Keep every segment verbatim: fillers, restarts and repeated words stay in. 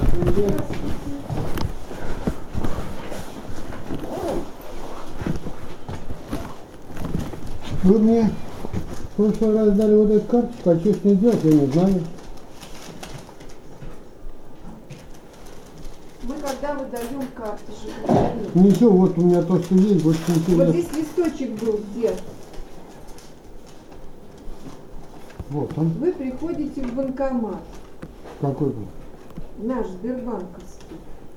Вы мне в прошлый раз дали вот эту карточку, а что с ней делать, я не знаю. Мы когда выдаем карты же. Ничего, вот у меня то, что есть, больше ничего. Вот здесь листочек был где? Вот он. Вы приходите в банкомат. Какой был? Наш Сбербанковский.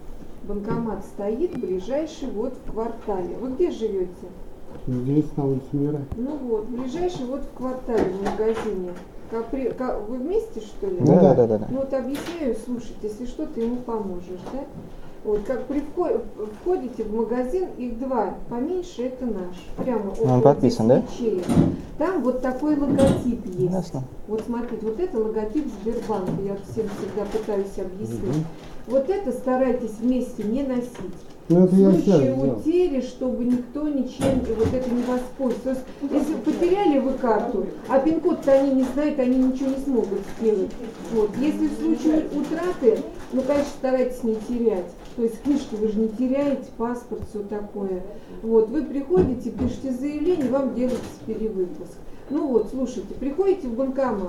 Банкомат стоит ближайший вот в квартале. Вы где живете? Здесь, на улице Мира. Ну вот, ближайший вот в квартале в магазине. Как при, как, вы вместе, что ли? Да, да, да, да, да. Ну вот объясняю, слушайте, если что, ты ему поможешь, да? Вот, как при вход, входите в магазин, их два, поменьше это наш. Прямо Он подписан, да? ячеек. Там вот такой логотип есть. Ясно. Вот смотрите, вот это логотип Сбербанка, я всем всегда пытаюсь объяснить. Угу. Вот это старайтесь вместе не носить. Ну, это В я сейчас случае сделал. утери, чтобы никто ничем вот это не воспользовался. То есть, если потеряли вы карту, а пин-код-то они не знают, они ничего не смогут сделать. Вот. Если в случае утраты, ну, конечно, старайтесь не терять. То есть книжки вы же не теряете, паспорт, все такое. Вот. Вы приходите, пишете заявление, вам делается перевыпуск. Ну вот, слушайте, приходите в банкомат.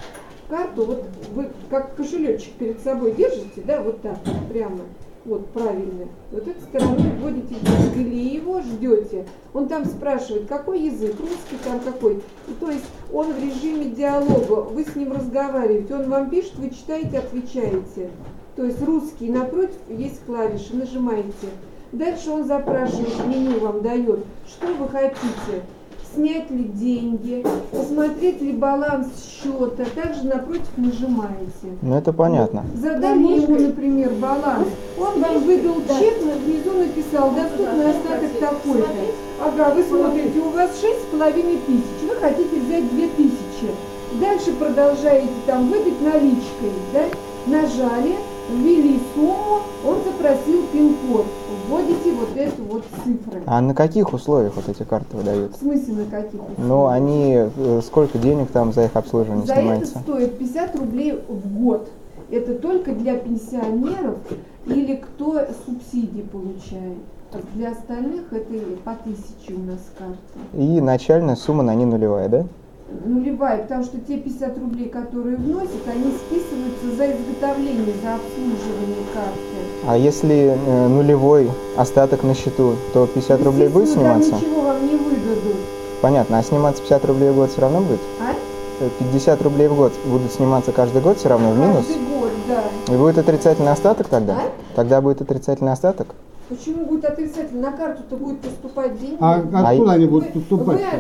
Карту, вот вы как кошелечек перед собой держите, да, вот так, вот прямо. Вот, правильно. Вот этой стороной вводите деньги или его ждете. Он там спрашивает, какой язык, русский там какой. И, то есть он в режиме диалога, вы с ним разговариваете, он вам пишет, вы читаете, отвечаете. То есть русский, напротив есть клавиши, нажимаете. Дальше он запрашивает, меню вам дает, что вы хотите. Снять ли деньги, посмотреть ли баланс счета, также напротив нажимаете. Ну это понятно. Задали ему, например, баланс, он вам выдал чек, внизу написал, доступный остаток такой-то. Ага, вы смотрите, у вас шесть с половиной тысяч, вы хотите взять две тысячи. Дальше продолжаете там выдать наличкой, да? Нажали, ввели сумму, он запросил пин-код. Вводите вот эту вот цифры. А на каких условиях вот эти карты выдают? В смысле на каких условиях? Ну, они, э, сколько денег там за их обслуживание за снимается? это стоит пятьдесят рублей в год. Это только для пенсионеров или кто субсидии получает. Для остальных это по тысяче у нас карта. И начальная сумма на ней нулевая, да? Нулевая, потому что те пятьдесят рублей, которые вносят, они списываются за изготовление, за обслуживание карты. А если э, нулевой остаток на счету, то пятьдесят рублей будет сниматься? Там ничего вам не выдадут. Понятно, а сниматься пятьдесят рублей в год все равно будет? А? пятьдесят рублей в год будут сниматься каждый год все равно в минус? Каждый год, да. И будет отрицательный остаток тогда? А? Тогда будет отрицательный остаток? Почему будет отрицательно? На карту-то будет поступать деньги. А откуда А они вы, будут поступать? вы,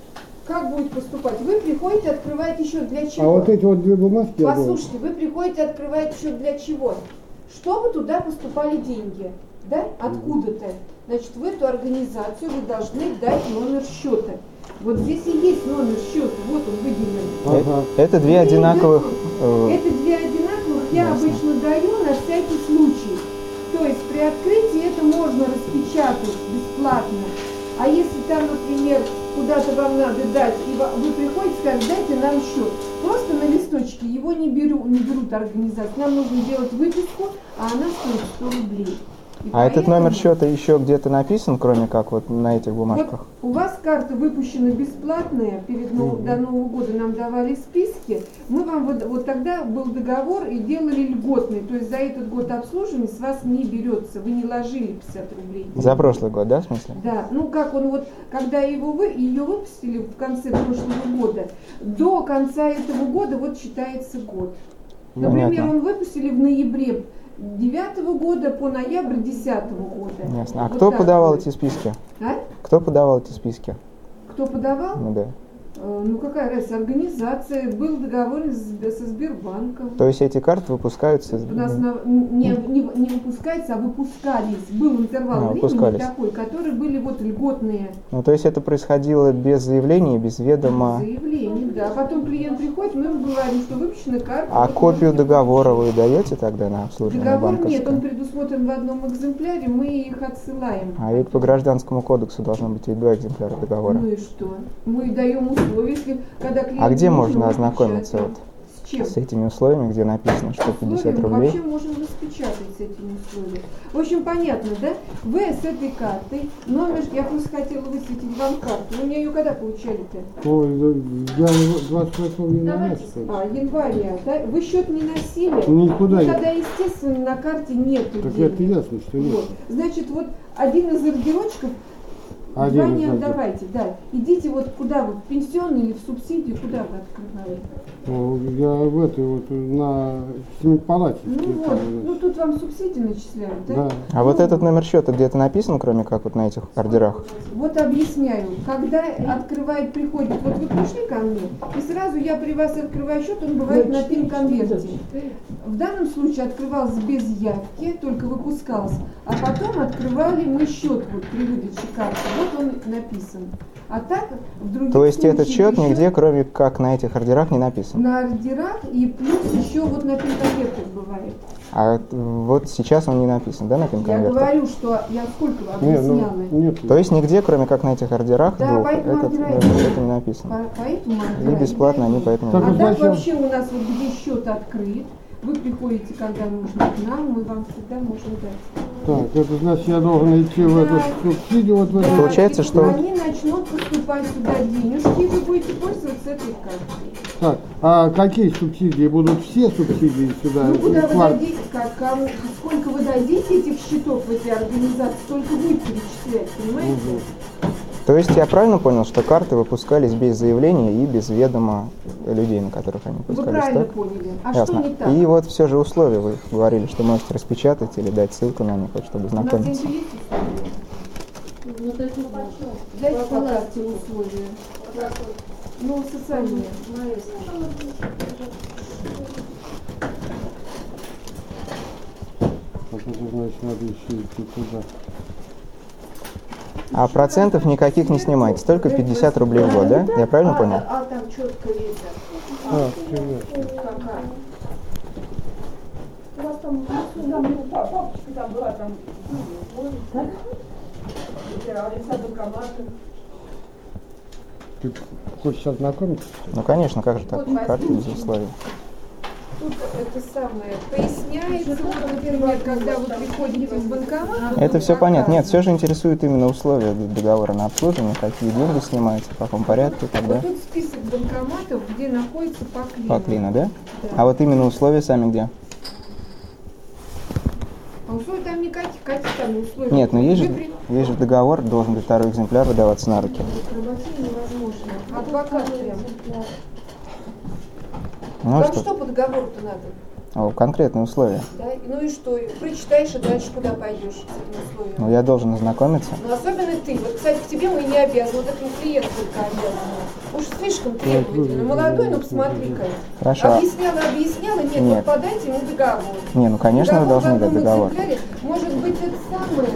как будет поступать? Вы приходите, открываете счет для чего? А вот эти вот две бумажки я думаю. Послушайте, вы приходите, открываете счет для чего? Чтобы туда поступали деньги, да? Откуда-то. Значит, в эту организацию вы должны дать номер счета. Вот здесь и есть номер счета, вот он выделен. Ага. Э, Это две одинаковых... э, Это две одинаковых я Ясно. обычно даю на всякий случай. То есть при открытии это можно распечатать бесплатно. А если там, например, куда-то вам надо дать, и вы приходите, скажете, дайте нам счет. Просто на листочке его не, беру, не берут организации. Нам нужно делать выписку, а она стоит сто рублей. И А этот поэтому... номер счета еще где-то написан, кроме как вот на этих бумажках? Вот у вас карта выпущена бесплатная, перед нов... Угу. до Нового года нам давали списки, мы вам вот, вот тогда был договор и делали льготный, то есть за этот год обслуживания с вас не берется, вы не ложили пятьдесят рублей. За прошлый год, да, в смысле? Да, ну как он вот, когда его вы, ее выпустили в конце прошлого года, до конца этого года вот считается год. Например, Понятно. он выпустили в ноябре девятого года по ноябрь десятого года. Ясно. А Вот кто так подавал вот. эти списки? А? Кто подавал эти списки? Кто подавал? Ну да. Э, Ну какая разница, организация, был договор с- со Сбербанком. То есть эти карты выпускаются... У нас на- не, не, не выпускается, а выпускались. Был интервал А, времени выпускались. такой, которые были вот льготные Ну, то есть это происходило без заявления, без ведома. заявления. Да. А потом клиент приходит, мы ему говорим, что выпущена карта. А вот копию можете- договора вы даете тогда на обслуживание Договор банковское? нет, он предусмотрен в одном экземпляре, мы их отсылаем. А ведь по гражданскому кодексу должно быть и два экземпляра договора. Ну и что? Мы даем условия, если когда клиент А где нужен, можно мы ознакомиться печатаем. вот С чем? с этими условиями, где написано, что пятьдесят Условия мы рублей? вообще можем распечатать. распечатать с этими условиями. В общем, понятно, да? Вы с этой картой, номер, я просто хотела высветить вам карту. Вы мне ее когда получали-то? Ой, я двадцать восьмого января. А, января, да? Вы счет не носили? Никуда Ну, не. тогда, естественно, на карте нету Так денег. это ясно, что нет. Вот. Значит, вот один из ордерочков, Один два из не ордеров. отдавайте, да. Идите вот куда вы, в пенсионный или в субсидию, куда вы открывали? Ну, я в этой вот на Семипалате. Ну вот, ну тут вам субсидии начисляют, да? Да. А вот этот номер счета где-то написан, кроме как вот на этих ордерах? Вот объясняю, когда открывает, приходит, вот вы пришли ко мне, и сразу я при вас открываю счет, он бывает на пин-конверте. В данном случае открывался без явки, только выпускался, а потом открывали мы счет вот при выдаче карты, вот он написан. А так в других То есть этот случаях счет еще нигде, кроме как на этих ордерах, не написан? на ордерах и плюс еще вот на пин-конвертах бывает. А вот сейчас он не написан, да, на Я пин-конвертах? говорю, что я сколько Не, объясняла. ну, нет. То есть нигде, кроме как на этих ордерах, Да, двух, поэтому этот ордера номер есть. счета не написан. По- Поэтому И ордера бесплатно они поэтому не Так, А ну, так зачем? вообще у нас вот где счет открыт, вы приходите, когда нужно к нам, мы вам всегда можем дать. Так, это значит, я должен идти в эту субсидию, вот в эту. Да, Получается, и что- они начнут поступать сюда денежки, и вы будете пользоваться этой картой. Так, а какие субсидии? Будут все субсидии сюда? Ну куда вы Квар- дадите, как, кому- сколько вы дадите этих счетов в эти организации, столько будет перечислять, понимаете? Мгм. То есть я правильно понял, что карты выпускались без заявления и без ведома людей, на которых они Вы выпускались, правильно так? поняли. А Ясно. что не так? И вот все же условия вы говорили, что можете распечатать или дать ссылку на них, вот, чтобы У нас знакомиться. деньги есть условия? Дайте по карте условия. Ну, социальные. Вот это значит, надо еще идти туда. А процентов никаких не снимаете, только пятьдесят рублей в год, да? Я правильно понял? А, там четко видно. Так, все ясно. Какая? У вас там, там папочка там была, там, Александр Камазин. Ты хочешь ознакомиться? Ну, конечно, как же так? Вот Карты без возьмите. условий. Тут это самое поясняется, вот, например, когда вы приходите в банкомат. вот Это тут все понятно. Нет, показано. все же интересует именно условия договора на обслуживание, какие деньги снимаются, в каком порядке и так Вот далее. тут список банкоматов, где находится Паклина. Паклина, да? Да. А вот именно условия сами где? А условий там никаких, каких там условий? Нет, но есть Вы же, при- есть же договор, должен быть второй экземпляр выдаваться на руки. Работе невозможно. Адвокат прям. Ну Вам что, что по договору-то надо? о, конкретные условия. Да? Ну и что? Прочитаешь, и дальше куда пойдешь с этим условием? Ну, я должен ознакомиться. Ну, особенно ты. Вот, кстати, к тебе мы не обязаны. Вот этому клиент только обязан. Уж слишком требовательно. Молодой, ну посмотри-ка. Хорошо. Объясняла, объясняла. Нет, Нет. вот подайте ему договор. Не, ну, конечно, вы Договор должны в дать одном договор. экземпляре. Может быть, это самое.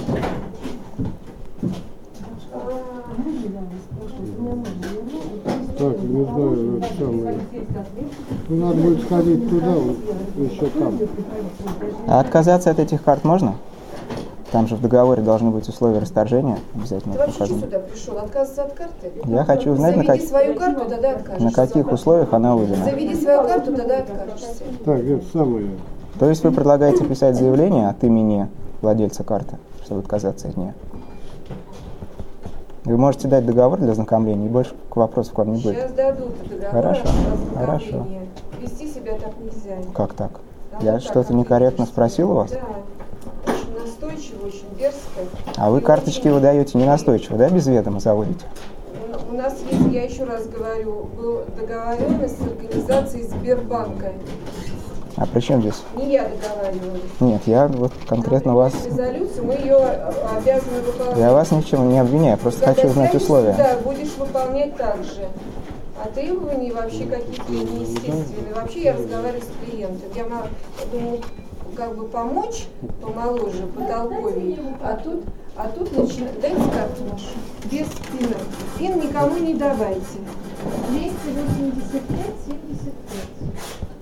Так, не знаю, это самое. Ну, надо будет сходить туда, вот, еще там. А отказаться от этих карт можно? Там же в договоре должны быть условия расторжения обязательно Ты вообще что указаны. сюда пришел? Отказываться от карты? Я хочу узнать, на, Заведи как- свою карту, тогда откажешься. на каких условиях она выдана. Заведи свою карту, тогда откажешься. Так, это самое. То есть вы предлагаете писать заявление от имени владельца карты, чтобы отказаться от нее. Вы можете дать договор для ознакомления, и больше к вопросу к вам не будет. Сейчас дадут договор. Хорошо, о хорошо. ознакомлении. Вести себя так нельзя. Как так? А Я вот так что-то некорректно ответишь. спросил у вас? Да. Очень настойчиво, очень дерзко. А вы И карточки очень- выдаете не настойчиво, да, без ведома заводите? У нас есть, я еще раз говорю, была договоренность с организацией Сбербанка. А при чем здесь? Не я договаривалась. Нет, я вот конкретно вас... Резолюцию мы ее обязаны выполнять. Я вас ни в чем не обвиняю, просто хочу узнать условия. Да, будешь выполнять так же. А требования вообще какие-то неестественные. Вообще я разговариваю с клиентом. Я ма- думаю, как бы помочь помоложе, потолковее. А тут, а тут начинает... Дайте карту нашу. Без пина. Пин никому не давайте. двести восемьдесят пять семьдесят пять.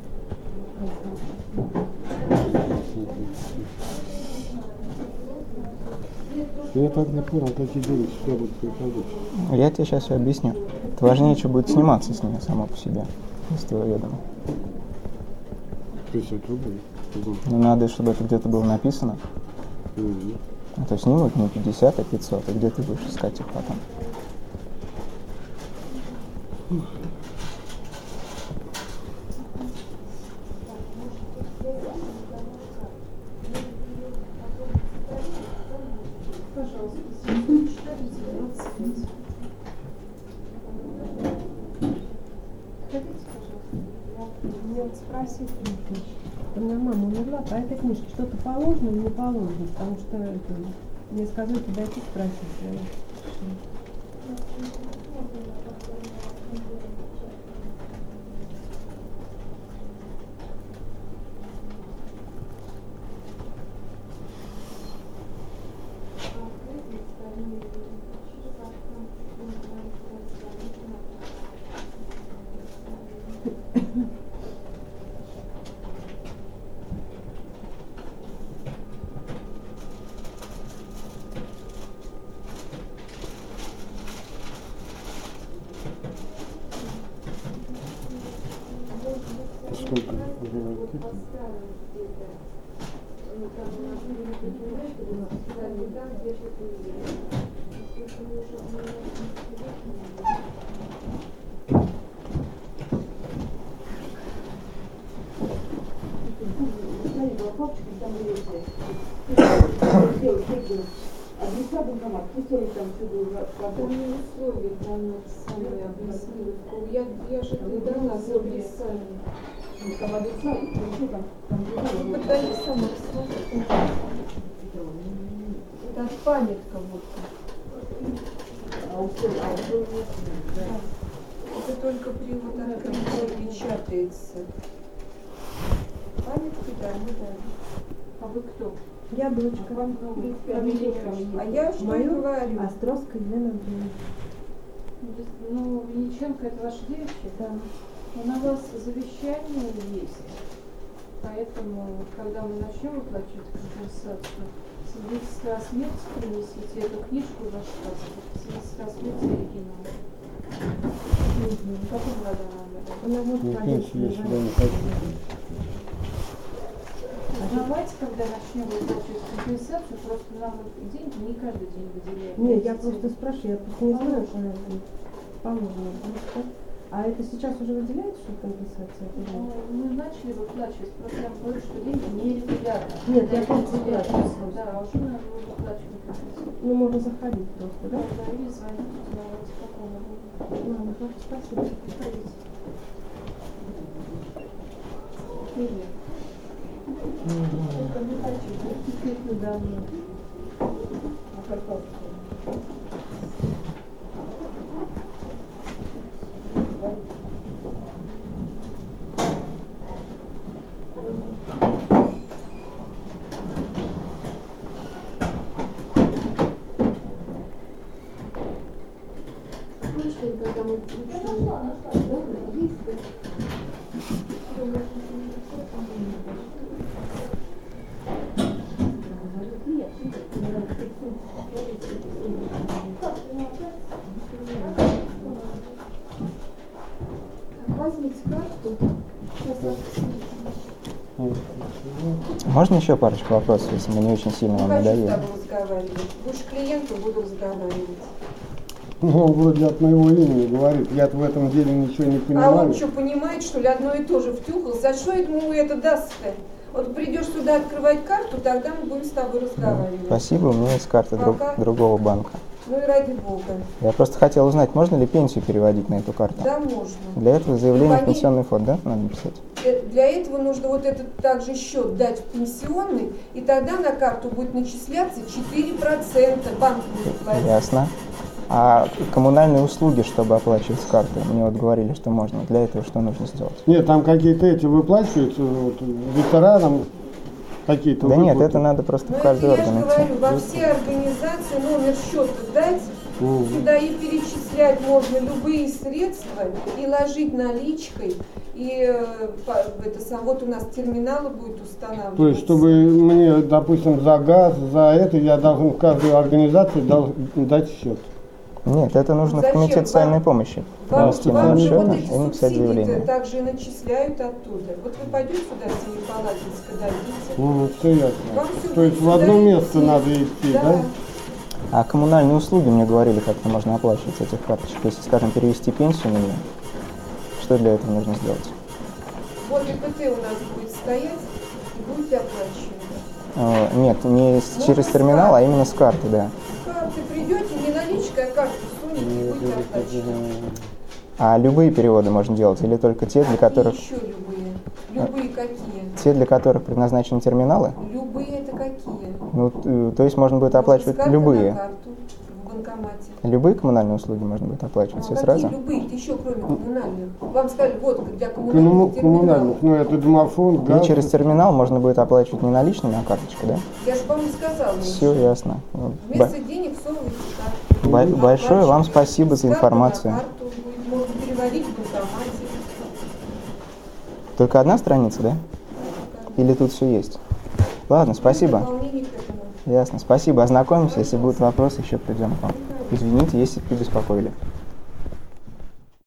Я так не понял, какие деньги сюда будут приходить. Я тебе сейчас все объясню. Это важнее, что будет сниматься с нее само по себе, без твоего ведома. пятьдесят рублей. Ну, надо, чтобы это где-то было написано. Мгм. А то снимут не пятьдесят, а пятьсот. А где ты будешь искать их потом? Пожалуйста, семьсот четырнадцать двадцать пять. Хотите, пожалуйста? Мне вот спросить, у меня мама умерла, по этой книжке что-то положено или не положено, потому что это, мне сказали подойти спросить. я решила. Сколько? Адреса банкомат, пусть они там все будут Это работать. мне условия там самые объяснили. Я, я же не дала с адресами. Ну, там адреса, и что там, там Ну, другое. тогда я сама посмотрю. Это памятка вот. А у всех, а у всех нет. Это только при вот открытии печатается. Памятки, да, мы дали. А вы кто? Я дочка. А я что и Мою говорю? Островская Елена Андреевна. Ну, Винниченко это ваша девочка? Да. Но на вас завещание есть. Поэтому, когда мы начнем выплачивать компенсацию, свидетельство о смерти принесите, эту книжку ваш паспорт, свидетельство о смерти оригинал. В каком году надо? Она вот Не полиция, пенсию я сюда да. не хочу. Давайте, когда начнем выплачивать компенсацию, просто нам вот деньги не каждый день выделяют. Нет, я просто спрашиваю, я просто не знаю, что она положено. А это сейчас уже выделяется, что компенсация? Ну, мы начали выплачивать, просто я говорю, что деньги нерегулярно. Нет, я Они помню, выделяются. выплачиваю. Да, уже надо выплачивать компенсацию. Ну, можно заходить просто, да? Да, или звонить, узнавать, как он будет. Ладно, хорошо, спасибо. Приходите. Привет. Только не хочу, да? Недавно. А как Возьмите карту. Сейчас Можно еще парочку вопросов, если мы не очень сильно не вам хочу с надоели? тобой разговаривать. Будешь клиенту, буду разговаривать. Ну, он вроде от моего имени говорит. Я в этом деле ничего не А понимаю. он что, понимает, что ли, одно и то же втюхал? За что ему это даст-то? Вот придешь сюда открывать карту, тогда мы будем с тобой разговаривать. Спасибо, у меня есть карта друг- Пока. другого банка. Ну и ради бога. Я просто хотел узнать, можно ли пенсию переводить на эту карту? Да, можно. Для этого заявление в Они- пенсионный фонд, да, надо написать? Э, Для этого нужно вот этот также счет дать в пенсионный, и тогда на карту будет начисляться четыре процента. Банк будет платить. Ясно. А коммунальные услуги, чтобы оплачивать с карты, мне вот говорили, что можно. Для этого что нужно сделать? Нет, там какие-то эти выплачиваются вот, ветеранам какие-то Да нет, выплаты. это надо просто Ну в это каждый я же орган идти. говорю, во все организации номер счета дать, Мгм. сюда и перечислять можно любые средства, и ложить наличкой, и э, по- это сам, вот у нас терминалы будет устанавливаться. То есть, чтобы мне, допустим, за газ, за это, я должен в каждой организации дал- дать счет. Нет, это нужно Зачем? в комитет социальной Вам- помощи. Вам, Внести вам номер же счета вот и эти написать заявление. субсидии также и начисляют оттуда. Вот вы пойдете сюда в Семипалатинск, дадите. Ну, все ясно. Вам всё То есть будет в одно сюда место идти. надо идти, да? Да. А коммунальные услуги, мне говорили, как-то можно оплачивать с этих карточек. Если, скажем, перевести пенсию на нее, что для этого нужно сделать? Вот ИПТ у нас будет стоять, и будете оплачивать. Э, Нет, не с- Ну, через с терминал, а карты. именно с карты, да. С карты придете, не наличкой, а карту сунете и будете оплачивать. А любые переводы можно делать или только те, для которых И еще любые. Любые какие? те, для которых предназначены терминалы? Любые это какие? Ну, т- то есть можно будет Можно оплачивать с карты любые. на карту в банкомате. Любые коммунальные услуги можно будет оплачивать все Какие сразу? любые, еще кроме коммунальных? Вам сказали, вот для Коммуна- коммунальных терминалов. Коммунальных, ну это домофон, Или газ. через терминал можно будет оплачивать не наличными, а карточкой, да? Я же вам и сказала. Все ясно. Ну, Вместо денег всовываете карту. бо- большое вам Оплачиваете. спасибо С за карты информацию. на карту будет, можно переводить в банкомате. Только одна страница, да? Или тут все есть? Ладно, спасибо. Дополнение к этому. Ясно, спасибо. Ознакомимся, если будут вопросы, еще придем к вам. Извините, если побеспокоили.